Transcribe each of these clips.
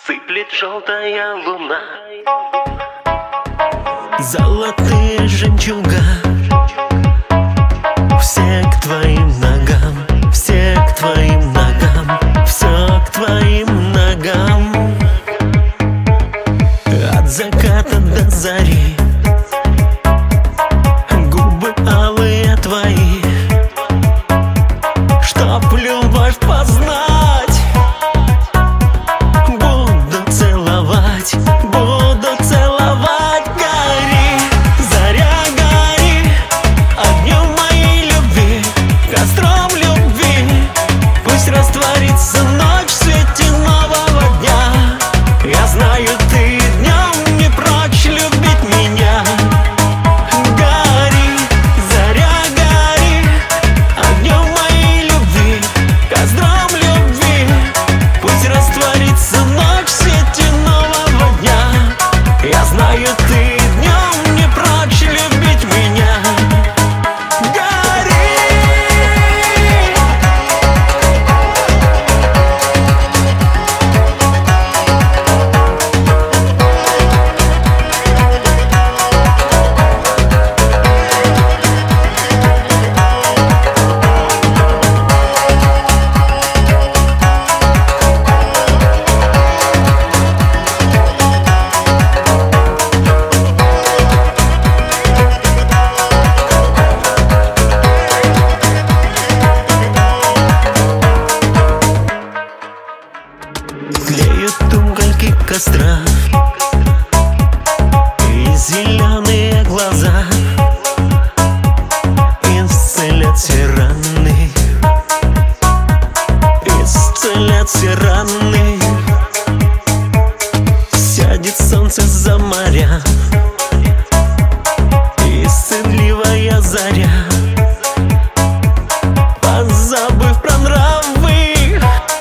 Сыплет желтая луна, золотые жемчуга. Все к твоим ногам, все к твоим ногам, все к твоим ногам. От заката до зари губы алые твои, чтоб любовь познать. Буду целовать, буду целовать. Гори, заря, гори огнем моей любви, костром любви. Пусть растворится ночь в свете нового дня. Я знаю, ты днем не прочь любить меня. Гори, заря, гори огнем моей любви, костром любви. Пусть растворится ночь в свете нового дня. Я знаю, ты днем не прочь любить меня. Гори! Тлеют угольки костра и зеленые глаза исцелят все раны, исцелят все раны. Сядет солнце за моря и стыдливая заря, позабыв про нравы,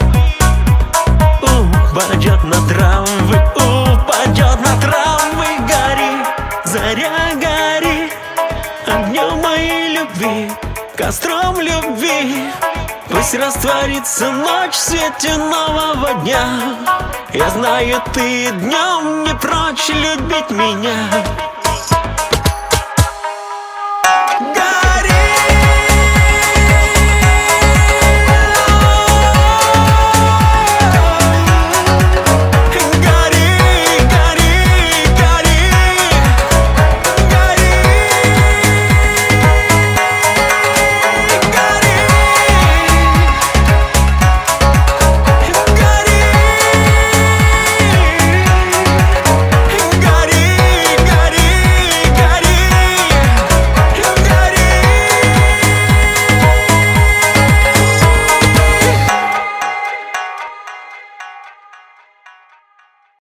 упадет на травы, упадет на травы. Гори, заря, гори огнем моей любви, костром любви. Пусть растворится ночь в свете нового дня. Я знаю, ты днем не прочь любить меня.